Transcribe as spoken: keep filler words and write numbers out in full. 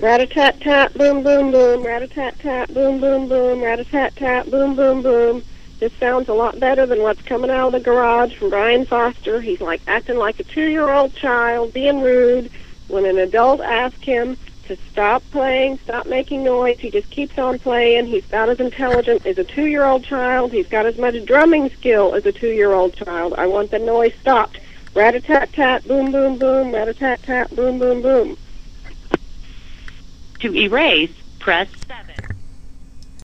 Rat-a-tat-tat, boom, boom, boom. Rat-a-tat-tat, boom, boom, boom. Rat-a-tat-tat, boom, boom, boom. This sounds a lot better than what's coming out of the garage from Brian Foster. He's like acting like a two-year-old child, being rude. When an adult asks him to stop playing, stop making noise, he just keeps on playing. He's about as intelligent as a two-year-old child. He's got as much drumming skill as a two-year-old child. I want the noise stopped. Rat-a-tat-tat, boom, boom, boom. Rat-a-tat-tat, boom, boom, boom. To erase, press seven.